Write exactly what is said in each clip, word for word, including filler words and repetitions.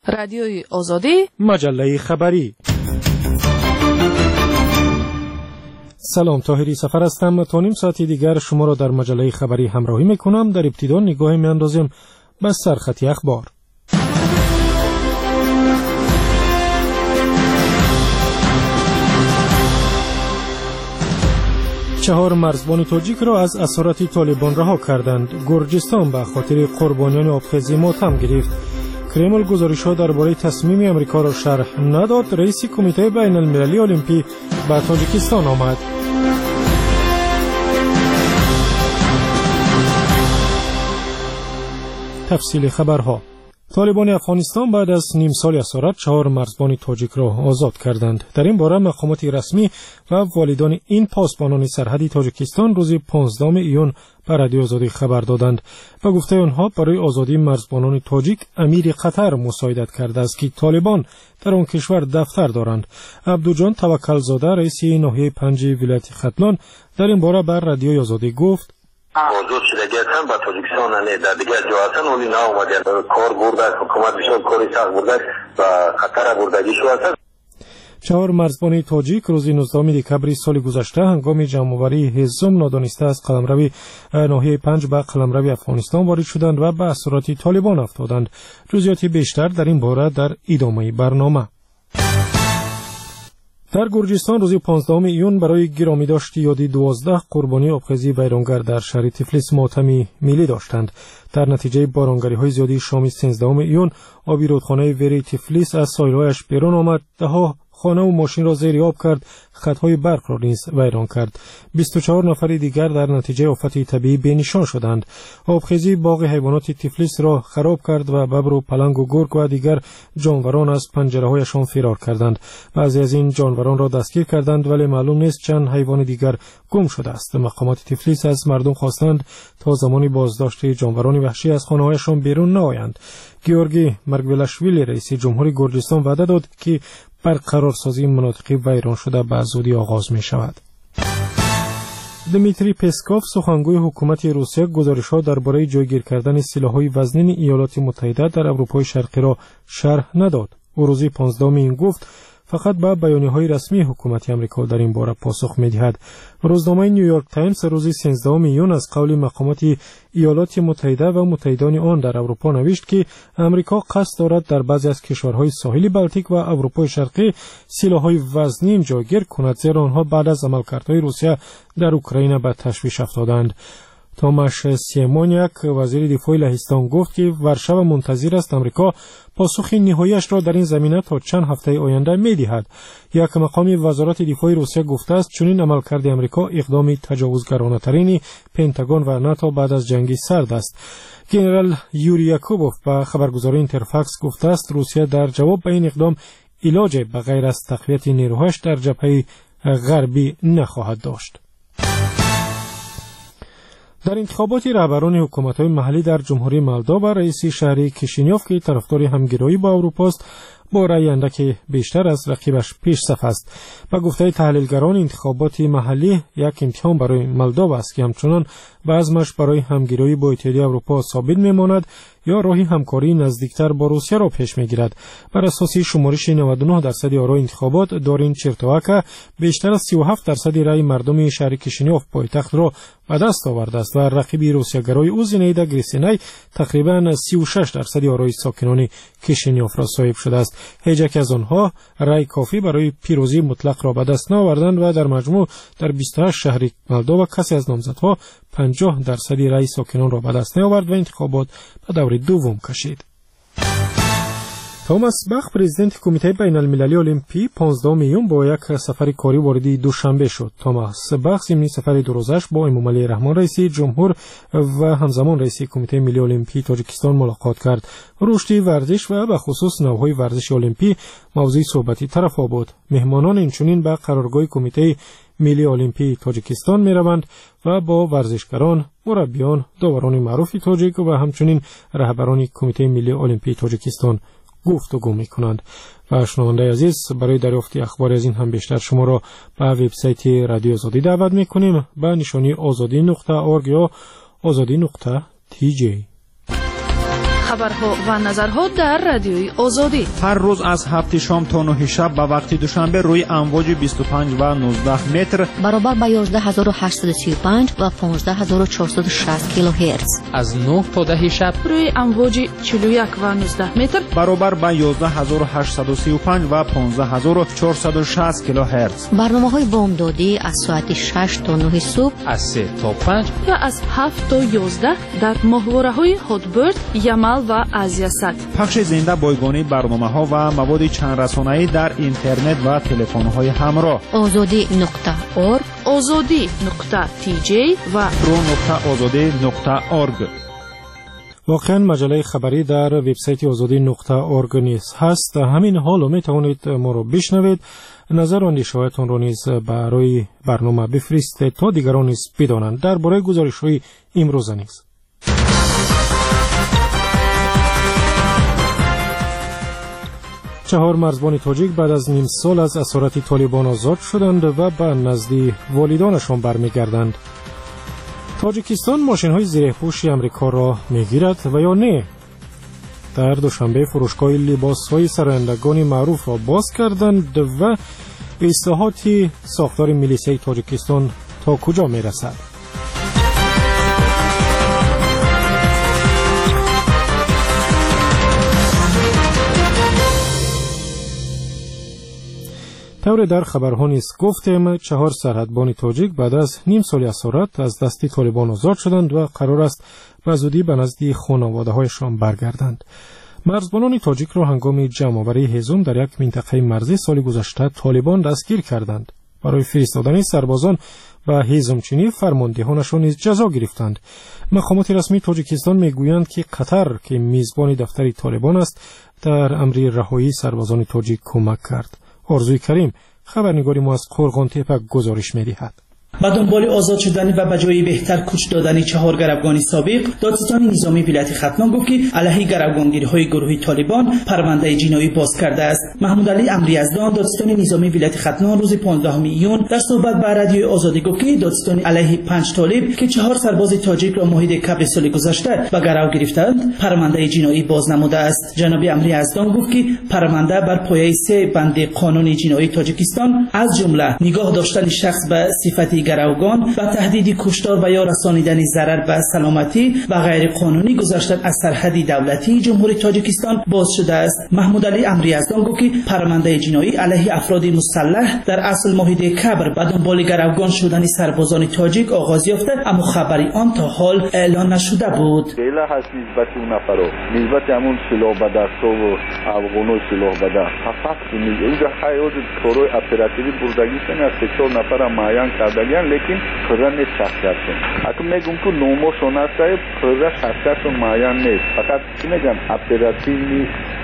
رادیوی آزادی، مجله خبری. سلام، طاهری سفر هستم. تا نیم ساعتی دیگر شما را در مجله خبری همراهی میکنم. در ابتدا نگاهی میاندازیم به سرخطی اخبار. چهار مرزبان تاجیک را از اسارت طالبان رها کردند. گرجستان به خاطر قربانیان آبخیزی ماتم گرفت. کرمل گزارش‌ها درباره تصمیم امریکا را شرح نداد. رئیس کمیته بین المللی المپی به تاجیکستان آمد. تفصیل خبرها. طالبان افغانستان بعد از نیم سال اسارت چهار مرزبان تاجیک را آزاد کردند. در این باره مقامات رسمی و والدان این پاسبانان سرحدی تاجیکستان روز پانزدهم ایون به رادیو آزادی خبر دادند. به گفته آنها برای آزادی مرزبانان تاجیک امیر قطر مساعدت کرده است که طالبان در آن کشور دفتر دارند. عبدوجان توکل زاده رئیس ناحیه پنج ولایت ختلان در این باره بر رادیو آزادی گفت: آزاد شده هستن با تاجیکستان نه در دیگر جا هستن ولی نه اومدن کار برده حکومت بسیار کاری سخت برده و خطر بردگی شو هستن. چهار مرزبان تاجیک روز نوزدهم دکبر سال گذشته هنگام جمع‌آوری هزم نادانسته از قلمرو ناحیه پنج به قلمرو افغانستان وارد شدند و به اسارت طالبان افتادند. جزئیات بیشتر در این باره در ادامه برنامه. در گرجستان روز پانزدهم ایون برای گرامی داشت یادی دوازده قربانی آبخیزی ویرانگر در شهر تفلیس ماتمی ملی داشتند. در نتیجه بارانگری‌های زیادی شام سیزدهم ایون آبی رودخانه وری تفلیس از سایل‌هایش بیرون آمد. ده‌ها خانه و ماشین را زیر آب کرد، خطهای برق را نیز ویران کرد. بیست و چهار نفر دیگر در نتیجه آفت طبیعی بینشان شدند. آبخیزی باغ حیوانات تفلیس را خراب کرد و ببر و پلنگ و گرگ و دیگر جانوران از پنجره‌هایشان فرار کردند. بعضی از این جانوران را دستگیر کردند ولی معلوم نیست چند حیوان دیگر گم شده است. مقامات تفلیس از مردم خواستند تا زمانی بازداشت جانوران وحشی از خانه‌هایشان بیرون نآیند. گیورگی مرگولاشویلی رئیس جمهوری گرجستان وعده داد که برقرارسازی مناطق ویران شده به زودی آغاز می شود. دمیتری پسکوف سخنگوی حکومت روسیه گزارش‌ها درباره جایگیر کردن سلاح‌های وزنین ایالات متحده در اروپای شرقی را شرح نداد. او روز پانزدهم این گفت فقط به بیانیه‌های رسمی حکومت آمریکا در این باره پاسخ می‌دهد. روزنامه نیویورک تایمز روز سیزدهم ایون از قول مقامات ایالات متحده و متحدان آن در اروپا نوشت که آمریکا قصد دارد در بعضی از کشورهای ساحل بالتیک و اروپای شرقی سلاح‌های وزنین جایگیر کند، زیرا آنها بعد از عملکردهای روسیه در اوکراین به تشویش افتادند. توماش سیمونیاک وزیر دفاع لهستان گفت که ورشو منتظر است آمریکا پاسخ نهاییش را در این زمینه تا چند هفته آینده می‌دهد. یک مقام وزارت دفاع روسیه گفته است چنین عملکرد آمریکا اقدام تجاوزگرانه‌ترین پنتاگون و ناتو بعد از جنگ سرد است. ژنرال یوری یاکوبوف به خبرگزاری اینترفاکس گفته است روسیه در جواب به این اقدام علاج به غیر از تقویت نیروهاش در جبهه غربی نخواهد داشت. در انتخابات رهبران حکومت‌های محلی در جمهوری مولداوا رئیس شهری کشینیوف که طرفدار همگرایی با اروپا است با رأی اندک بیشتر از رقیبش پیش صف است. به گفته تحلیلگران انتخابات محلی یک امتحان برای مولداوا است که همچنان عزمش برای همگرایی با اتحادیه اروپا ثابت میماند یا راهی همکاری نزدیکتر با روسیه را پیش میگیرد. بر اساس شمارش نود و نه درصد آرای انتخابات دارین چرتواکا بیشتر از سی و هفت درصد رأی مردم شهر کشینیوف پایتخت را به دست آورده است و رقیب روسیه‌گرای او زینیدا گریسینای تقریباً سی و شش درصد آرای ساکنان کشینیوف را صاحب شده است. هیچ یک از آنها رأی کافی برای پیروزی مطلق را به دست نآوردند و در مجموع در بیست و هشت شهر مولداوا کسی از نامزدها پنجاه درصد رأی ساکنان را به دست نیاورد و انتخابات به دور دوم کشید. توماس باخ پرزیدنت کمیته بین المللی المپی پانزدهم ایون با یک سفر کاری وارد دوشنبه شد. توماس باخ ضمن سفر دو روزش با امام علی رحمان رئیس جمهور و همزمان رئیس کمیته ملی المپی تاجیکستان ملاقات کرد. رشد ورزش و به خصوص نوع‌های ورزش المپی موضوع صحبتی طرف‌ها بود. مهمانان اینچنین به قرارگاه کمیته ملی المپی تاجیکستان می روند و با ورزشکاران، مربیان، داوران معروف تاجیک و همچنین رهبران کمیته ملی المپی تاجیکستان گفتگو می کنند. و شنونده عزیز برای دریافت اخبار از این هم بیشتر شما را به وبسایت رادیو آزادی دعوت می کنیم به نشانی آزادی نقطه اورگ یا آزادی نقطه تی جی. خبرها و نظرها در رادیوی آزادی هر روز از هفت شام تا نه شب به وقت دوشنبه روی امواج بیست و پنج و نوزده متر برابر با یازده هزار و هشتصد و سی و پنج و پانزده هزار و چهارصد و شصت کیلوهرتز. از نه تا ده شب روی امواج چهل و یک و نوزده متر برابر با یازده هزار و هشتصد و سی و پنج و پانزده هزار و چهارصد و شصت کیلوهرتز. برنامه‌های بامدادی از ساعت شش تا نه صبح، از سه تا پنج و از هفت تا یازده در ماهواره‌های هاتبرد، یمل و ازیاست. پخش زنده بایگانی برنامه‌ها و مواد چند رسانه‌ای در اینترنت و تلفن‌های همراه. آزادی نقطه اورگ، آزادی نقطه تی جی و رو نقطه آزادی نقطه اورگ. واقعا مجله خبری در وبسایت آزادی نقطه اورگ نیز هست. همین حال می توانید ما را بشنوید. نظر و اندیشه‌هایتان را نیز برای برنامه بفرستید تا دیگران نیز بدانند. درباره گزارش‌های امروز نیز چهار مرزبان تاجیک بعد از نیم سال از اسارت طالبان آزاد شدند و به نزد والدانشان برمیگردند. تاجیکستان ماشین‌های زیرپوش آمریکا را می‌گیرد و یا نه؟ در دوشنبه فروشگاه لباس‌های سرایندگان معروف را باز کردند و اصلاحات ساختار میلیسیای تاجیکستان تا کجا می‌رسد؟ طور در خبرها نیز گفتیم چهار سرحدبان تاجیک بعد از نیم سال اسارت از دست طالبان آزاد شدند و قرار است به زودی به نزد خانواده‌هایشان برگردند. مرزبانان تاجیک را هنگام جمع‌آوری هیزم در یک منطقه مرزی سال گذشته طالبان دستگیر کردند. برای فرستادن سربازان و هیزمچینی فرماندهانشان نیز جزا گرفتند. مقامات رسمی تاجیکستان میگویند که قطر که میزبان دفتر طالبان است در امر رهایی سربازان تاجیک کمک کرد. آرزوی کریم خبرنگاری ما از قرغان تپه گزارش می‌دهد. با دنبال آزاد شدن و به جای بهتر کوچ دادن چهار گروگان سابق، دادستان نظامی ولایت ختلان گفت که علیه گروگانگیری‌های گروه طالبان پرونده جنایی باز کرده است. محمود علی امریزدان دادستان نظامی ولایت ختلان روز پانزدهم ایون در صحبت با رادیو آزادی گفت که دادستان علیه پنج طالب که چهار سرباز تاجیک را مورد کبر سال گذشته به گرو گرفتند پرونده جنایی باز نموده است. جناب امریزدان گفت که پرونده بر پایه سه بند قانون جنایی تاجیکستان از جمله نگاه داشتن شخص به صفت گروگان و تهدید کشتار و یا رسانیدن ضرر به سلامتی و غیر قانونی گذشتن از سرحد دولتی جمهوری تاجیکستان باز شده است. محمود علی امریزدان گفت که پرونده جنایی علیه افراد مسلح در اصل محیط کبر و دنبال گروگان شدن سربازان تاجیک آغاز یافته، اما خبری آن تا حال اعلان نشده بود. فعلا هست نسبت اون نفرو نسبت همون سلاح به دستا و افغانو سلاح به دست فقط اینجا خیلی کارهای اپراتیوی بردگی سن از سه چهار نفر معین کردگی لیکن خدا نیست شخصیتشون اگه میگم که نوموشون هست خدا شخصیتشون معین نیست فقط چی میگن اپراتیوی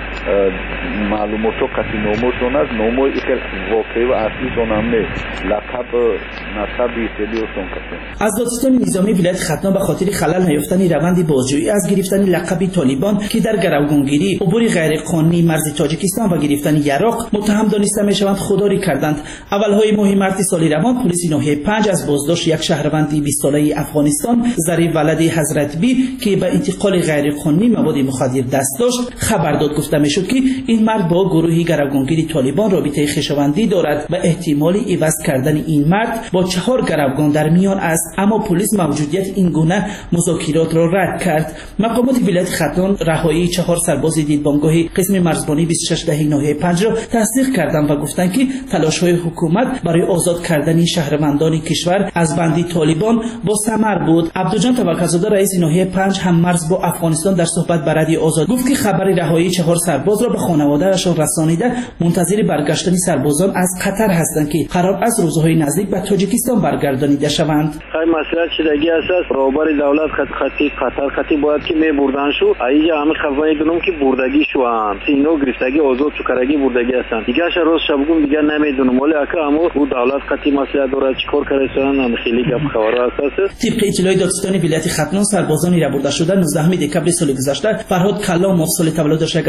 معلوماتو کسی نوموشون هست نوموی ایکل واقعی و اصلیشون هم نیست لقب نصبی سلیوشون کسی. از دادستان نظامی ولایت ختلان به خاطر خلل نیافتن روند بازجویی از گرفتن لقب طالبان که در گروگانگیری عبور غیر قانونی مرز تاجیکستان و گرفتن عراق متهم دانسته میشوند خودداری کردند. اولهای ماه مارس سال روان پلیس ناحیه پنج از بازداشت یک شهروند بیست ساله افغانستان ظریف ولد حضرت بی که به انتقال غیر قانونی مواد مخدر دست داشت خبر داد. گفته میشد که این مرد با گروه گروگانگیری طالبان رابطه خویشاوندی دارد و احتمال عوض کردن این مرد با چهار گروگان در میان است، اما پلیس موجودیت این گونه مذاکرات را رد کرد. مقامات ولایت ختلان رهایی چهار سرباز دیدبانگاه قسم مرزبانی بیست و شش دهه ناحیه پنج را تصدیق کردند و گفتند که تلاش‌های حکومت برای آزاد کردن شهروندان کشور از بندی طالبان با ثمر بود. عبدالجان توکل‌زاده رئیس ناحیه پنج هم مرز با افغانستان در صحبت با رادیو آزاد گفت که خبر رهایی چهار سرباز را به خانواده‌شان رسانیده منتظر برگشتن سربازان از قطر هستند که قرار است روزهای نزدیک به تاجیکستان برگردانیده شوند. خیلی مسئله شدگی است برابر دولت خط خطی قطر خطی باید که می بردن شو اینجا همه خبری دونم که بردگی شو هم سینو گرفتگی آزاد چکرگی بردگی هستند دیگه ش روز شبگون دیگه نمیدونم ولی اگه اما او دولت خطی مسئله داره چیکار کردن هم خیلی گپ خبر اساس. طبق اطلاع دادستان ولایت ختلان سربازانی را برده شده نوزدهم دکمبر سال گذشته فرهاد کلام سال تولدش هزار و نهصد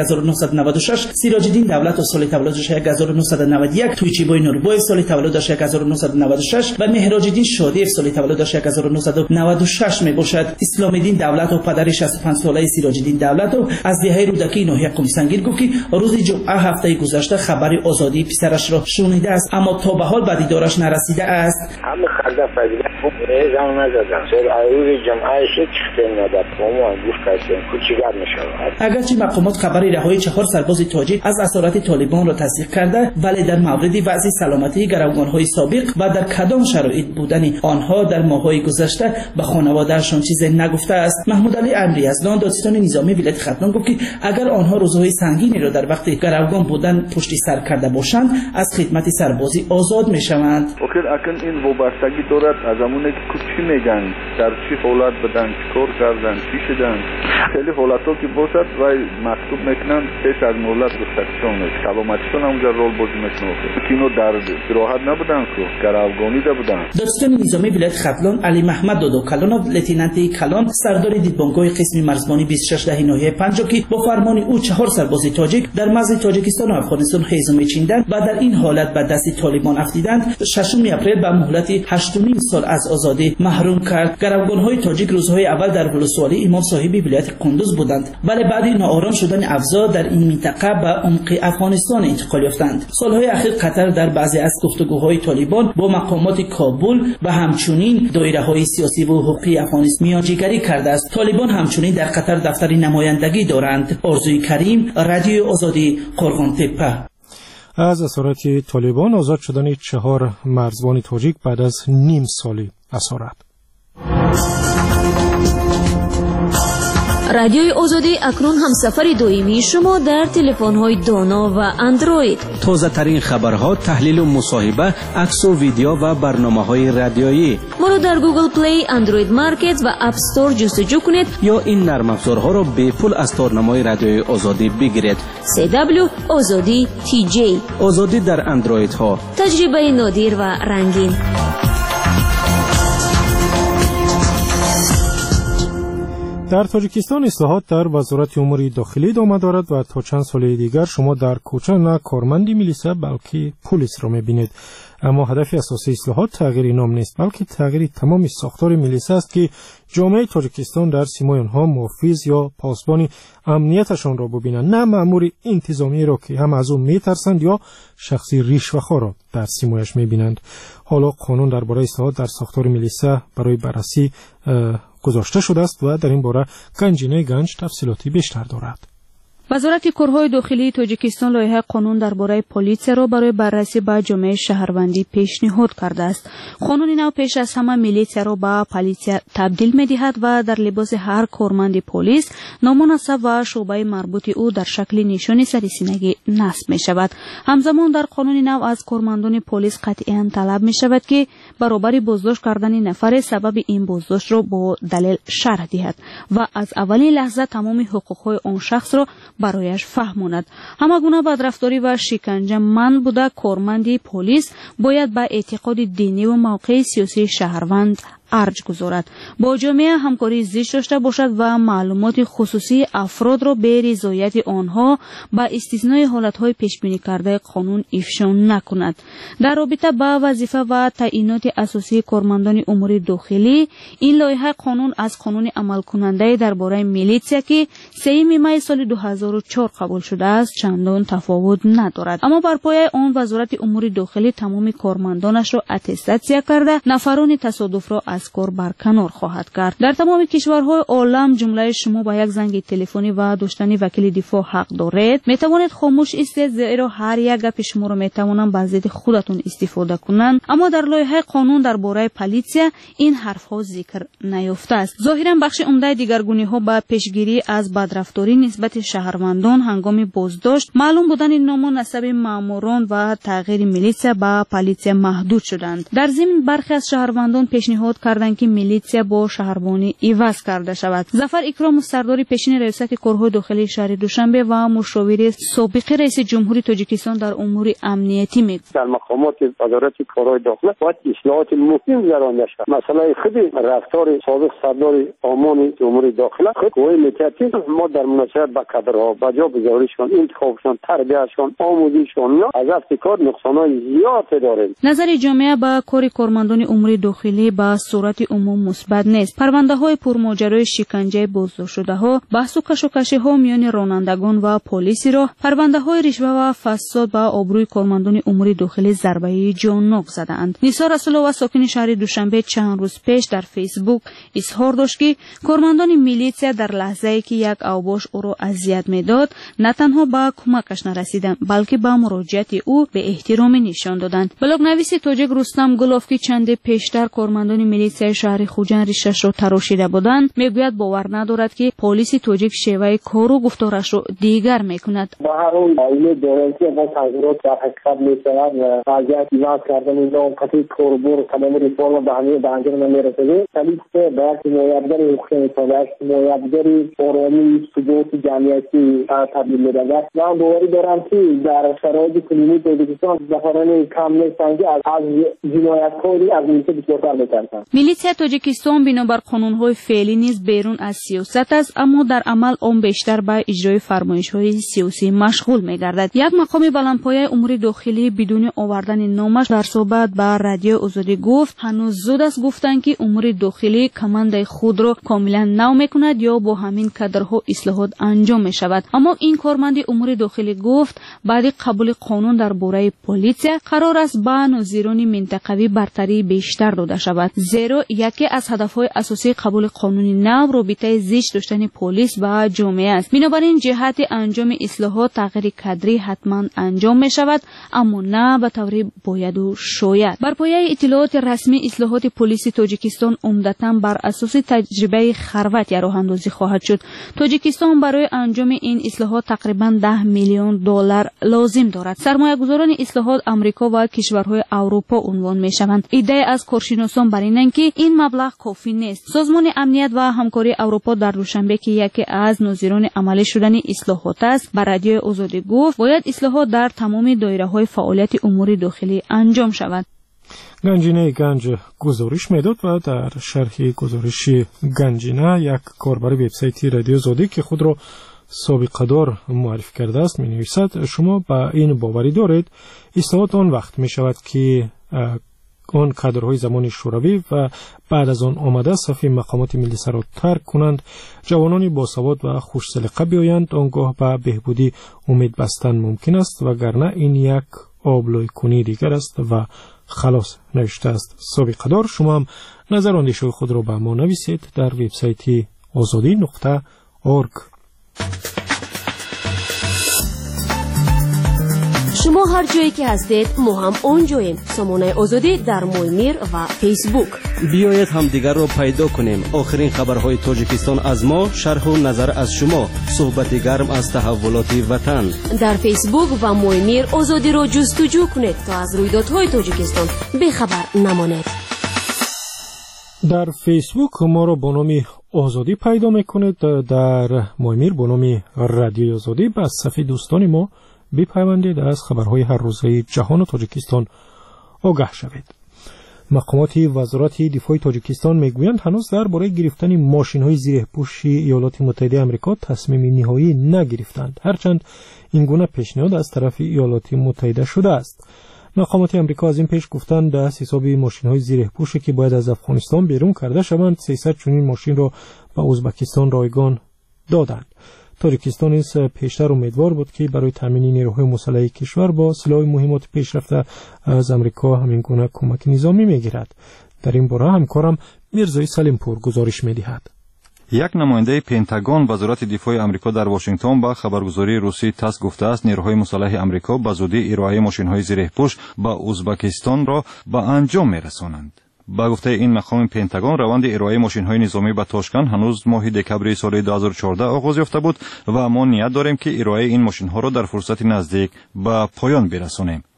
نهصد و نود و شش، سیراج‌الدین دولت سال تولدش هزار و نهصد و نود و یک، تویچیبای نوربای سال تولدش هزار و نهصد و نود و شش و مهراج‌الدین شادیف سال تولدش هزار و نهصد و نود و شش میباشد. اسلام‌الدین دولت و پدر شصت و پنج ساله سیراج‌الدین دولت و از دهه رودکی ناحیه قمسنگیر گفت که روز جمعه هفته گذشته خبر آزادی پسرش را شنیده است، اما تا به حال به دیدارش نرسیده است. همه خرده فضیلت خوب زن نزدن سر روز جمعه شد چختن نداد ما گوش کردیم کوچیگر میشود. اگرچه مقامات خبر رهایی چهار سرباز تاجیک از اسارت طالبان را تصدیق کرده، ولی در مورد وضع سلامتی گروگان‌های سابق و در کدام شرایط بودن آنها در ماه‌های گذشته به خانواده‌شان چیزی نگفته است. محمود علی امری از دادستان نظامی ولایت ختلان گفت که اگر آنها روزهای سنگینی را در وقت گروگان بودن پشت سر کرده باشند از خدمت سربازی آزاد میشوند. اوکی اکن این وابستگی دارد از زمانی که چی میگن، در چی حالت بدن، چیکار کردن، چی شدن، خیلی حالت‌ها که باشد و مکتوب میکنن پیش از مهلت گذشتهشان میشه. سلامتیشان اونجا رول بازی میکنه. کینو در راحت نبودن که گروگانی بودن. دادستان نظامی ولایت ختلان علی محمد دودو کلانوف لتینانت کلان سردار دیدبانگاه قسم مرزبانی بیست و شش دهه ناحیه پنجاب که با فرمان او چهار سرباز تاجیک در مرز تاجیکستان و افغانستان هیزم میچیندند و در این حالت به دست طالبان افتیدند، ششم اپریل به مهلت هشت و نیم سال از آزادی محروم کرد. گروگان‌های تاجیک روزهای اول در ولسوالی امام صاحبی ولایت قندوز بودند، ولی بعد ناآرام شدن افزا در این منطقه به عمق افغانستان انتقال یافتند. سالهای اخیر قطر در بعضی از گفتگوهای طالبان با مقامات کابل و همچنین دایره‌های سیاسی و حقوقی افغانستان میانجیگری کرده است. طالبان همچنین در قطر دفتر نمایندگی دارند. آرزوی کریم، رادیو آزادی، قرغان‌تپه. از اسارت طالبان آزاد شدن چهار مرزبان تاجیک بعد از نیم سالی اسارت. رادیوی آزادی اکنون همسفر دائمی شما در تلفن‌های دانا و اندروید. تازه ترین خبرها، تحلیل و مصاحبه، عکس و ویدیو و برنامه‌های رادیویی. ما را در گوگل پلی، اندروید مارکت و اپ استور جستجو کنید یا این نرم افزارها را به پول از تارنمای رادیوی آزادی بگیرید. سی دبلیو آزادی تی جی. آزادی در اندروید ها. تجربه نادر و رنگین. در تاجیکستان اصلاحات در وزارت امور داخلی ادامه دارد و تا چند سال دیگر شما در کوچه نه کارمندی میلیسا بلکه پلیس را میبینید. اما هدف اساسی اصلاحات تغییر نام نیست، بلکه تغییر تمام ساختار میلیسا است که جامعه تاجیکستان در سیمای آنها محافظ یا پاسبان امنیتشان را ببینند، نه مأمور انتظامی را که هم از او میترسند یا شخصی رشوه‌خوار را در سیمایش میبینند. حالا قانون درباره اصلاحات در ساختار میلیسا برای بررسی گذاشته شده است و در این باره گنجینه گنج تفصیلاتی بیشتر دارد. وزارت کارهای داخلی تاجیکستان لایحه قانون درباره پلیس را برای بررسی به جامعه شهروندی پیشنهاد کرده است. قانون نو پیش از همه میلیسا را به پلیس تبدیل می‌دهد و در لباس هر کارمند پلیس نامناسب و شعبه مربوط او در شکل نشان سرسینگی نصب می‌شود. همزمان در قانون نو از کارمندان پلیس قطعاً طلب می‌شود که برابر بازداشت کردن نفر سبب این بازداشت را با دلیل شرح دهد و از اولین لحظه تمام حقوق‌های آن شخص را برایش فهماند. همگونه بدرفتاری و شکنجه من بوده کارمندی پلیس باید به اعتقاد دینی و موقع سیاسی شهروند ارج گذارد، با جامعه همکاری زیست داشته باشد و معلومات خصوصی افراد را به رضایت آنها با استثنای حالتهای پیش بینی کرده قانون افشا نکند. در رابطه با وظیفه و تعیینات اساسی کارمندان امور داخلی، این لایحه قانون از قانون عمل کننده درباره میلیسا که سوم می سال دو هزار و چهار قبول شده است چندان تفاوت ندارد، اما بر پایه آن وزارت امور داخلی تمام کارمندانش را اتستاسیا کرده نفران تصادف را از کار برکنار خواهد کرد. در تمام کشورهای عالم جمله شما با یک زنگ تلفنی و داشتن وکیل دفاع حق دارید. می توانید خاموش ایستید زیرا هر یک گپ شما را می توانند به ضد خودتون استفاده کنند، اما در لایحه قانون درباره پلیسیا این حرف ها ذکر نیافته است. ظاهرا بخش عمده دیگرگونی ها با پیشگیری از بدرفتاری نسبت شهروندان هنگام بازداشت، معلوم بودن نام و نسب ماموران و تغییر میلیسا به پلیسیا محدود شدند. در ضمن برخی از شهروندان پیشنهاد کردند که میلیتسیا با شهربانی عوض کرده شود. ظفر اکرام سردار پیشین ریاست کارهای داخلی شهر دوشنبه و مشاور سابق رئیس جمهوری تاجیکستان در امور امنیتی میگوید در مقامات وزارت کارهای داخلی باید اصلاحات مهم گرانده شود. مسئله خود رفتار سابق سردار آمان امور داخلی خود قوی میکرد که ما در مناسبت با کادرها با جا گذاریشان، انتخابشان، تربیتشان، آموزششان از دست کار نقصانهای زیاد داریم. نظر جامعه با کار کارمندان امور داخلی با صورت عموم مثبت نیست. پرونده های پرماجرای شکنجه بازداشت شده ها، بحث و کشمکشی ها میان رانندگان و پلیس را، پرونده های رشوه و فساد با آبروی کارمندان امور داخلی ضربه جانب زدند. نیسا رسولова ساکن شهر دوشنبه چند روز پیش در فیسبوک اظهار داشت که کارمندان میلیتسیا در لحظه‌ای که یک اوباش او را اذیت می‌داد نه تنها با کمکش نرسیدند بلکه با مراجعت او به احترام نشان دادند. بلاگنویس تاجیک رستم گلوف چند پیشتر کارمندان میلیتسیا شهر خوجند ریشش را تراشیده بودند میگوید باور ندارد که پلیس تاجیک شیوه کار و گفتارش را دیگر میکند. با هر اون عائله دولتی با تغییرات در حقیقت میشود و فعالیت ایجاد کردن این نوع قطعی کاربر تمام ریفورم به همه به انجام نمیرسه. پلیس باید حمایتگر حقوق انسانی است، حمایتگر آرامی ثبات جمعیتی تبدیل می‌شود. من باوری دارم که در شرایط کنونی تاجیکستان ظفران کم نیستند که از جنایتکاری از میلیته بیشتر می‌کنند. میلیتسیا تاجیکستان بنابر قانون‌های فعلی نیز بیرون از سیاست است اما در عمل آن بیشتر به اجرای فرمایش‌های سیاسی مشغول می‌گردد. یک مقام بلندپایه امور داخلی بدون آوردن نامش در صحبت با رادیو آزادی گفت هنوز زود است گفتند که امور داخلی کماند خود را کاملا نو می‌کند یا با همین کادرها اصلاحات انجام می‌شود. اما این کارمند امور داخلی گفت بعد قبول قانون در باره پلیس قرار است به ناظران منطقوی برتری بیشتر داده شود زیرا یکی از هدف‌های اساسی قبول قانون نو رابطه زیست داشتن پلیس با جامعه است. بنابراین جهت انجام اصلاحات تغییر کادری حتما انجام می‌شود اما نه به طور باید و شاید. بر پایه اطلاعات رسمی اصلاحات پلیس تاجیکستان عمدتاً بر اساس تجربه خروت راه اندازی خواهد شد. تاجیکستان برای انجام این اصلاحات تقریباً ده میلیون دلار لازم دارد. سرمایه‌گذاران اصلاحات آمریکا و کشورهای اروپا عنوان می‌شوند. ایده از کارشناسان بر اینند که این مبلغ کافی نیست. سازمان امنیت و همکاری اروپا در دوشنبه که یکی از ناظران عملی شدن اصلاحات است بر رادیو آزادی گفت باید اصلاحات در تمام دایره‌های فعالیت امور داخلی انجام شود. گنجینه گنج گزارش میداد و در شرح گزارش گنجینه یک کاربر وبسایت رادیو آزادی که خود را سابقه‌دار معرفی کرده است می نویسد شما با این باوری دارید اصلاحات آن وقت می شود که آن کادرهای زمان شوروی و بعد از آن آمده صف مقامات ملی را ترک کنند جوانانی باسواد و خوش سلیقه بیایند آنگاه به بهبودی امید بستن ممکن است وگرنه این یک آبلای کنی دیگر است و خلاص نوشته است سابقه‌دار. شما هم نظر اندیشه خود را به ما نویسید در وبسایت آزادی نقطه اورگ. شما هر جایی که هستید ما هم اونجاییم. سامانه آزادی در مویمیر و فیسبوک. بیایید همدیگر را پیدا کنیم. آخرین خبرهای تاجیکستان از ما، شرح و نظر از شما، صحبت گرم از تحولات وطن. در فیسبوک و مویمیر آزادی را جستجو کنید تا از رویدادهای تاجیکستان بیخبر نمانید. در فیسبوک ما را با نام آزادی پیدا میکنید. در مویمیر با نام رادیو آزادی به صفحه دوستان ما بپیوندید از خبرهای هر روزه جهان و تاجیکستان آگاه شوید. مقامات وزارت دفاع تاجیکستان میگویند هنوز درباره گرفتن ماشین‌های زیر پوش ایالات متحده آمریکا تصمیم نهایی نگرفتند هرچند این گونه پیشنهاد از طرف ایالات متحده شده است. مقامات آمریکا از این پیش گفتند از حساب ماشین‌های زیر پوشی که باید از افغانستان بیرون کرده شوند سیصد چنین ماشین را به ازبکستان رایگان دادند. تاجیکستان نیز پیشتر امیدوار بود که برای تامین نیروهای مسلح کشور با سلاح مهمات پیشرفته از آمریکا همین گونه کمک نظامی میگیرد. در این باره همکارم میرزای سلیمپور گزارش میدهد. یک نماینده پنتاگون وزارت دفاع آمریکا در واشنگتن با خبرگزاری روسی تاس گفته است نیروهای مسلح آمریکا به زودی ارائه ماشین‌های زیرپوش به ازبکستان را به انجام میرسانند. با گفته این مقام پنتاگون روند ارائه ماشین‌های نظامی به تاشکند هنوز ماه دکبر سال دو هزار و چهارده آغاز یافته بود و ما نیت داریم که ارائه این ماشین‌ها را در فرصت نزدیک به پایان برسانیم.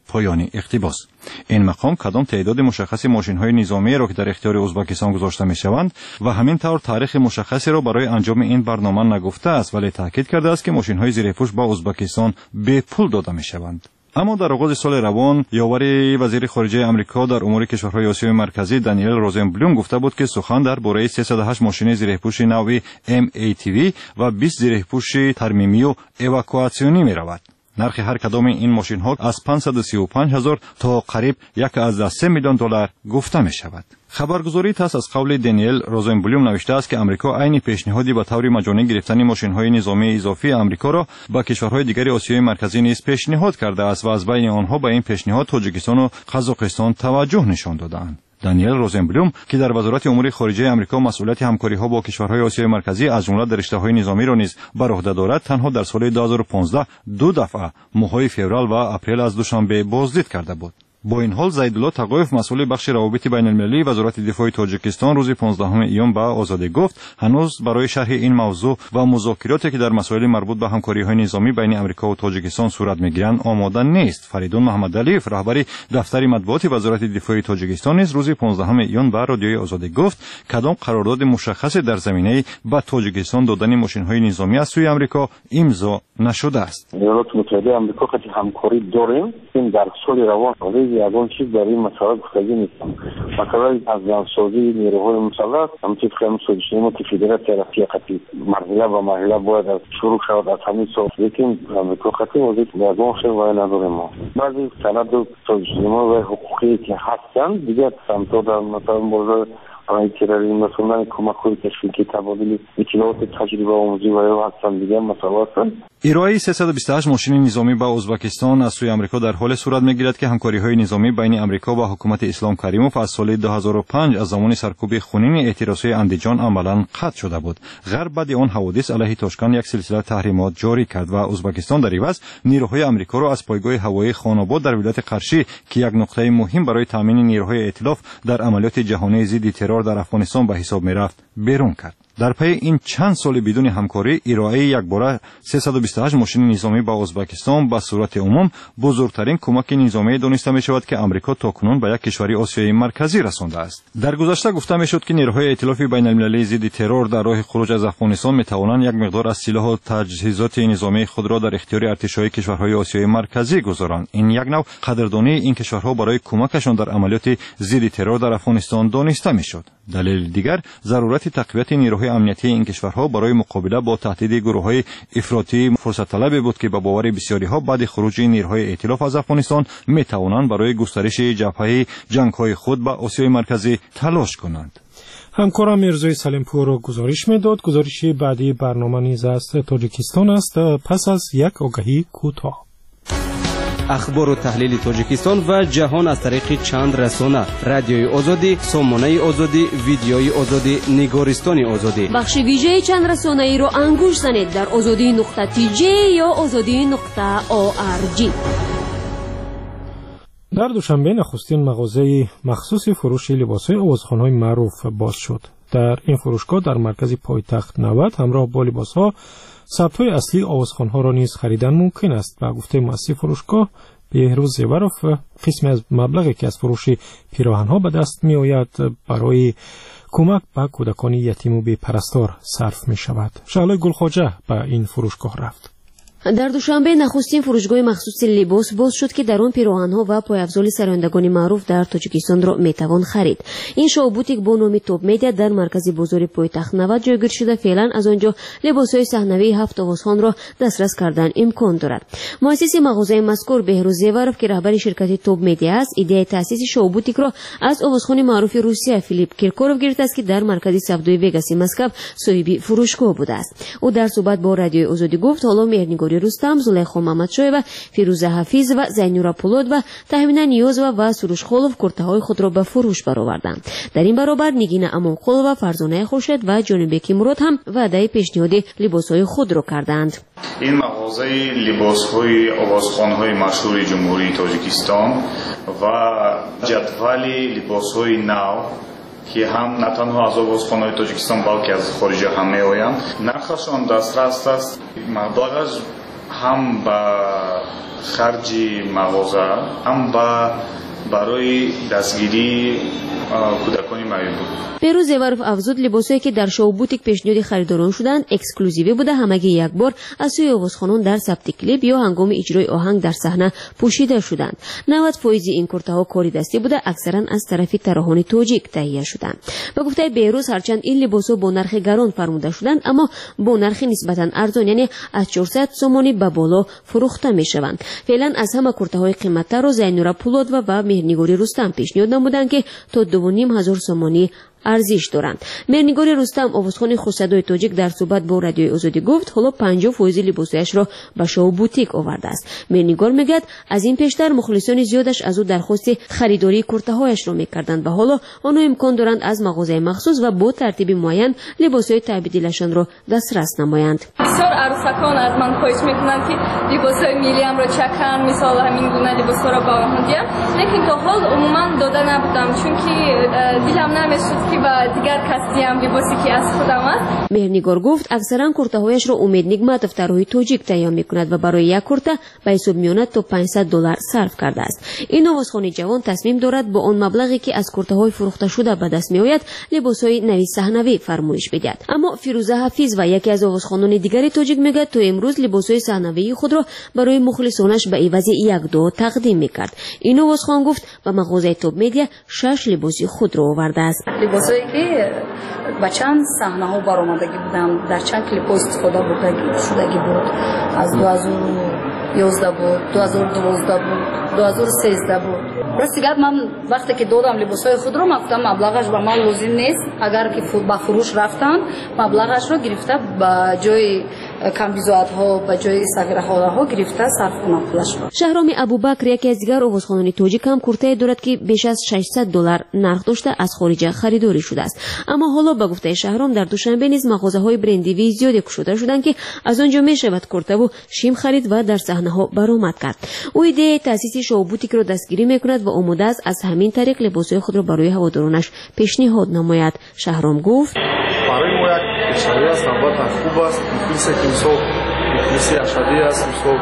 پایان اقتباس. این مقام کدام تعداد مشخصی ماشین‌های نظامی را که در اختیار ازبکستان گذاشته می‌شوند و همین طور تاریخ مشخصی را برای انجام این برنامه نگفته است، ولی تاکید کرده است که ماشین‌های زیرپوش با ازبکستان به پول داده می‌شوند. اما در آغاز سال روان یاور وزیر خارجه آمریکا در امور کشورهای آسیای مرکزی دانیل روزنبلوم گفته بود که سخن درباره سیصد و هشت ماشین زیرپوش نوع ام ای تی وی و بیست زیرپوش ترمیمی و اواکواسیونی می‌رود. نرخ هر کدام این ماشین ها از پانصد و سی و پنج هزار تا قریب یک از سه میلیون دلار گفته می شود. خبرگزاری تاس از قول دانیل روزنبلوم نوشته است که آمریکا عین پیشنهادی به طور مجانی گرفتن ماشین های نظامی اضافی آمریکا را با کشورهای دیگر آسیای مرکزی نیز پیشنهاد کرده است و از بین آنها به این پیشنهاد تاجیکستان و قزاقستان توجه نشان دادند. دانیل روزنبلوم که در وزارت امور خارجه آمریکا مسئولیت همکاری‌ها با کشورهای آسیای مرکزی از جمله در رشته‌های نظامی را نیز بر عهده دارد، تنها در سال دو هزار و پانزده دو دفعه ماه‌های فوریه و اپریل از دوشنبه بازدید کرده بود. با این حال زیدالله تقایف مسئول بخش روابط بین المللی وزارت دفاع تاجیکستان روز پانزدهم ایون به آزادی گفت هنوز برای شرح این موضوع و مذاکراتی که در مسائل مربوط به همکاری‌های نظامی بین آمریکا و تاجیکستان صورت می‌گیرند آماده نیست. فریدون محمدعلیف رهبر دفتر مطبوعات وزارت دفاع تاجیکستان نیز روز پانزدهم ایون به رادیوی آزادی گفت کدام قرارداد مشخصی در زمینه به تاجیکستان دادن ماشین‌های نظامی از سوی آمریکا امضا نشده است. ایالات متحده آمریکا خیلی همکاری داریم. این در سال روان یگان چیز در این مسئله گفتگی نیستم. مثلا از جانسازی نیروهای مسلح همچنین خیلی سوچنیمو که فدرال ترقی قطعی مرحله و مرحله باید از شروع شود از همین سال. لیکن آمریکا قطعی وضعیت یگان خیلی وای نداریم ما. بعضی سند و سوچنیمو و حقوقی که هستن دیگر سمتا در مثلا موضوع برای تروریسم مثلا کمک‌های تشویقی تبادل اطلاعات تجربه آموزی و هستن دیگر مسائل هستند. ارائه سیصد و بیست و هشت ماشین نظامی به ازبکستان از سوی آمریکا در حال صورت می‌گیرد که همکاری‌های نظامی بین آمریکا و حکومت اسلام کریموف از سال دو هزار و پنج از زمان سرکوب خونین اعتراضی اندیجان عملاً قطع شده بود. غرب بعد آن حوادث علیه تاشکند یک سلسله تحریمات جاری کرد و ازبکستان در عوض نیروهای آمریکا را از پایگاه هوایی خان‌آباد در ولایت قرشی که یک نقطه مهم برای تامین نیروهای ائتلاف در عملیات جهانی ضد ترور در افغانستان به حساب می‌رفت بیرون کرد. در پی این چند سال بدون همکاری ارائه یکباره سیصد و بیست و هشت ماشین نظامی به ازبکستان به صورت عموم بزرگترین کمک نظامی دانسته می شود که آمریکا تاکنون به یک کشور آسیای مرکزی رسانده است. در گذشته گفته می شد که نیروهای ائتلاف بین المللی ضد ترور در راه خروج از افغانستان می توانند یک مقدار از سلاح و تجهیزات نظامی خود را در اختیار ارتش‌های کشورهای آسیای مرکزی گذارند. این یک نوع قدردانی این کشورها برای کمکشان در عملیات ضد ترور در افغانستان دانسته می شد. دلیل دیگر ضرورت تقویت نیروهای امنیتی این کشورها برای مقابله با تهدید گروه‌های افراطی فرصت طلب بود که به باور بسیاری‌ها بعد خروج نیروهای ائتلاف از افغانستان می‌توانند برای گسترش جبهه جنگ‌های خود به آسیای مرکزی تلاش کنند. همکارم میرزای سلیمپور گزارش میداد. گزارش بعدی برنامه نیز است تاجیکستان است پس از یک آگهی کوتاه. اخبار و تحلیل تاجیکستان و جهان از طریق چند رسانه: رادیوی آزادی، سامانه آزادی، ویدیوی آزادی، نگارستان آزادی. بخش ویژه چند رسانه ای رو انگوش زنید در آزادی نقطه تی جی یا آزادی نقطه او آر جی. در دوشنبه نخستین مغازه مخصوص فروش لباس‌های آوازخوان‌های معروف باز شد. در این فروشگاه در مرکز پایتخت نود همراه با لباس‌ها ثبت‌های اصلی آوازخوان‌ها را نیز خریدن ممکن است. با گفته مؤسس فروشگاه بهروز زیوروف قسمی از مبلغی که از فروش پیراهن‌ها به دست می‌آید برای کمک به کودکان یتیم و بی‌پرستار صرف می‌شود. شعله گلخواجه به این فروشگاه رفت. در دوشنبه نخستین فروشگاه مخصوص لباس باز شد که در آن پیراهن‌ها و پایافزال سرایندگان معروف در تاجیکستان را میتوان خرید. این شو بوتیک با نام توپ مدیا در مرکز بازار پایتخت نود جایگیر شده. فعلا از آنجا لباس‌های صحنوی هفت آوازخوان را دسترس کردن امکان دارد. مؤسس مغازه مذکور بهروز زیوروف که رهبر شرکت توپ مدیا است، ایده تأسیس شو بوتیک را از آوازخوان معروف روسیه فیلیپ کیرکوروف گرفته است که در مرکز سودای وگاسی مسکو صاحب فروشگاه بوده است. او در صحبت با رادیو آزادی گفت حالا مهرنگاری رستم، زلیخا محمدشایوا، فیروزه حفیظ و زینورا پولاد و تهمینه نیازوا و سروش خولوف کرته‌های خود را به فروش برآوردند. در این برابر نگین امامقلو و فرزانه خورشید و جانبکی مراد هم وعده پیشنهاد لباس‌های خود را کردند. این مغازه لباس‌های آوازخوان‌های مشهور جمهوری تاجیکستان و جدول لباس‌های نو که هم نه تنها از آوازخوان‌های تاجیکستان بلکه از خارج هم می‌آیند، نرخشان دسترس است. مبلغش هم به харҷи мағоза ҳам ба барои дастгирии кӯдакони маъюб буд. берӯз зеваров афзуд либосое ки дар шоу бутик пешниҳоди харидорон шуданд эксклюзивӣ буда ҳамагӣ якбор аз сӯи овозхонон дар сабти клип ё ҳангоми иҷрои оҳанг дар саҳна пӯшида шуданд. навад фоизи ин куртаҳо кори дастӣ буда аксаран аз тарафи тарроҳони тоҷик таҳия шуданд. ба гуфтаи берӯз ҳарчанд ин либосҳо бо нархи гарон фармуда шуданд аммо бо нархи нисбатан арзон яъне аз чорсад сомонӣ ба боло фурӯхта мешаванд. феълан аз ҳама куртаҳои қиматтарро зайнура пулодова ва меҳрнигори рустам пешниҳод намуданд ки то дувоним ҳазор сомонӣ арзиш доранд. меҳрнигори рустам овозхони хусадои тоҷик дар суҳбат бо радиои озодӣ гуфт ҳоло панҷоҳ фоизи либосояшро ба шоу бутик овардааст. меҳрнигор мегӯяд аз ин пештар мухлисони зиёдаш аз ӯ дархости харидории куртаҳояшро мекарданд ва ҳоло онҳо имкон доранд аз мағозаи махсус ва бо тартиби муайян либосҳои табдилашонро дастрас намоянд. бисёр арӯсакон аз ман хоҳиш мекунанд ки либосҳои миллиамро чаканд, мисол ҳамин гуна либосҳоро ба онҳо диҳам, лекин то ҳол умуман дода набудам, чунки дилам намешуд ки ба дигар кас диҳам либосе ки аз худам аст. меҳрнигор гуфт аксаран куртаҳояшро умед нигматов тарроҳи тоҷик таҳиё мекунад ва барои як курта ба ҳисоб меонад то панҷсад доллар сарф кардааст. ин овозхони ҷавон тасмим дорад бо он маблағе ки аз куртаҳои фурӯхташуда ба даст меояд либосҳои нави саҳнавӣ фармоиш бидиҳад. аммо фирӯза ҳафизова яке аз овозхонони дигари тоҷик мегӯяд то имрӯз либосҳои саҳнавии худро барои мухлисонаш ба ивази як дуо тақдим мекард. ин овозхон гуфт ба мағозаи топ медиа шаш либоси худро овардааст. либосое ки ба чанд саҳнаҳо баромадагӣ будам, дар чанд клипҳо истифода шудагӣ буд. аз ду ҳазору ёздаҳ буд, ду ҳазору дувоздаҳ буд, ду ҳазору сездаҳ буд. расти гап ман вақте ки додам либосҳои худро ман гуфтам маблағаш ба ман лозим нест, агар ки ба фурӯш рафтам маблағашро гирифта ба ҷои камбизоатҳо, ба ҷои сагирахораҳо гирифта сарф кунам пулашро. шаҳроми абубакр яке аз дигар овозхонони тоҷик ҳам куртае дорад ки беш аз шашсад доллар нарх дошта аз хориҷа харидорӣ шудааст. аммо ҳоло ба гуфтаи шаҳром дар душанбе низ мағозаҳои брендивии зиёде кушода шуданд ки аз он ҷо мешавад куртаву шим харид ва дар саҳнаҳо баромад кард. ӯ идеяи таъсиси шоу бутикро дастгирӣ мекунад ва омодааст аз ҳамин тариқ либосҳои худро барои ҳаводоронаш пешниҳод намояд. шаҳром гуфт барои мо як пешравӣ аст, албатта хуб аст. мухлисе ки мисол мухлиси ашадӣ аст, мисол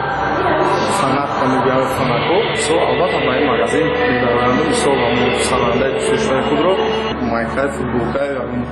фанат мегӯяд фанатҳо, мисол албатта ба ин магазин медавоянда мисол ҳамон санандаи дӯстдоштаи худро майкаи футболкаи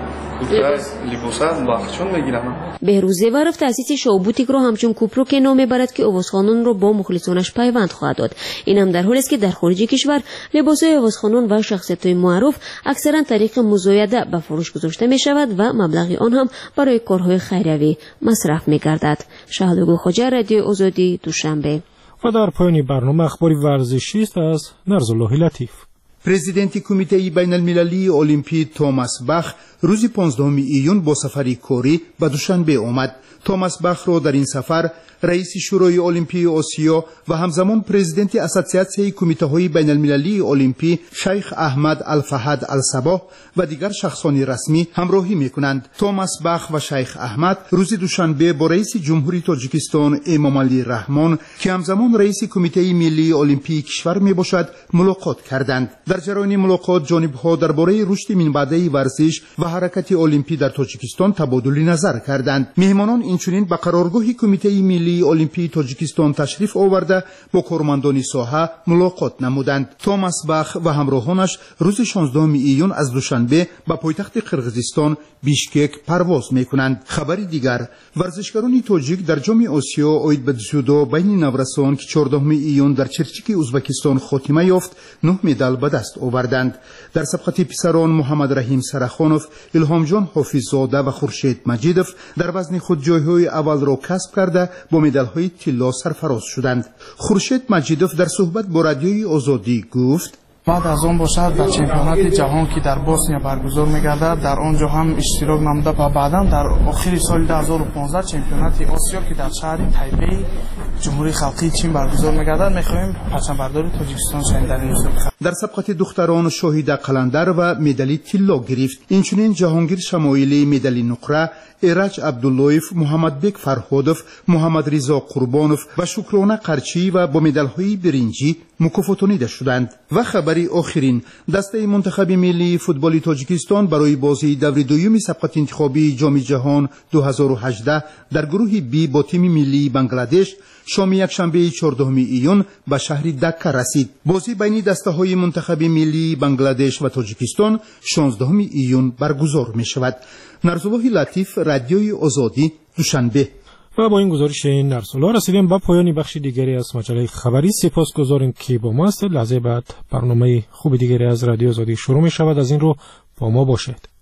либоса бахшон мегиранд. беҳрӯз зеваров таъсиси шоу бутикро ҳамчун кӯпруке ном мебарад ки овозхононро бо мухлисонаш пайванд хоҳад дод. инам дар ҳолест ки дар хориҷи кишвар либосҳои овозхонон ва шахсиятҳои маъруф аксаран тариқи музояда ба фурӯш гузошта мешавад ва маблағи он ҳам барои корҳои хайриявӣ масраф мегардад. шаҳлугул хоҷа, радиои озодӣ, душанбе. ва дар поёни барнома ахбори варзишист аз нарзуллоҳи латиф. президенти кумитаи байналмилалии олимпӣ Томас Бах рӯзи понздаҳуми июн бо сафари корӣ ба Душанбе омад. Томас Бахро дар ин сафар раиси шӯрои олимпии осиё ва ҳамзамон президенти ассотсиатсияи кумитаҳои байналмилалии олимпӣ шайх Аҳмад Алфаҳад Алсабоҳ ва дигар шахсони расмӣ ҳамроҳӣ мекунанд. Томас Бах ва шайх Аҳмад рӯзи Душанбе бо раиси ҷумҳури Тоҷикистон Эмомалӣ Раҳмон ки ҳамзамон раиси кумитаи миллии олимпии кишвар мебошад мулоқот карданд. дар ҷараёни мулоқот ҷонибҳо дар бораи рушди минбаъдаи варзиш ва ҳаракати олимпӣ дар Тоҷикистон табодули назар карданд. меҳмонон инчунин ба қароргоҳи кумитаи миллии олимпии Тоҷикистон ташриф оварда бо кормандони соҳа мулоқот намуданд. Томас Бах ва ҳамроҳонаш рӯзи шонздаҳуми июн аз Душанбе ба пойтахти Қирғизистон Бишкек парвоз мекунанд. хабари дигар, варзишгарони тоҷик дар ҷоми Осиё оид ба дзюдо байни наврасон ки чордаҳуми июн дар Чирчики Узбекистон хотима ёфт, нӯҳ медал ба даст оварданд. дар сабқати писарон Муҳаммад Раҳим Сарахонов, Илҳомҷон Ҳофиззода ва Хуршед Маҷидов дар вазни худ ҷойҳои аввалро касб карда бо медалҳои тилло сарфароз шуданд. Хуршед Маҷидов дар суҳбат бо радиои Озодӣ гуфт: баъд аз он бошад дар чемпионати ҷаҳон ки дар Босния баргузор мегардад, дар он ҷо ҳам иштирок намуда ва баъдан дар охири соли ду ҳазору понздаҳ чемпионати Осиё ки дар шаҳри Тайбеи ҷумҳурии халқии Чин баргузор мегардад, мехоҳем парчамбардори Тоҷикистон шавем дар ин рӯза. در سبقت دختران شاهد قلندر و مدال طلا گرفت. اینچنین جهانگیر شمایلی مدال نقره، ایرج عبداللهیف، محمد بک فرهادов، محمد رضا قربانov و شکرانه قرچی و با مدال‌های برنجی مکافاتانیده شدند. و خبری آخرین، دسته منتخب ملی فوتبال تاجیکستان برای بازی دور دوم سبقت انتخابی جام جهان دو هزار و هجده در گروه بی با تیم ملی بنگلادش شام یکشنبه چهاردهم ایون به شهر دکه رسید. بازی بین دسته‌های منتخب ملی بنگلادش و تاجیکستان شانزدهم ایون برگزار می شود. نرسالله لطیف، رادیوی آزادی، دوشنبه. و با این گزارش نرسالله رسیدیم به پایان بخش دیگری از مجله خبری. سپاسگزاریم که با ما هستید. لحظه بعد برنامه خوب دیگری از رادیو آزادی شروع می شود. از این رو با ما باشید.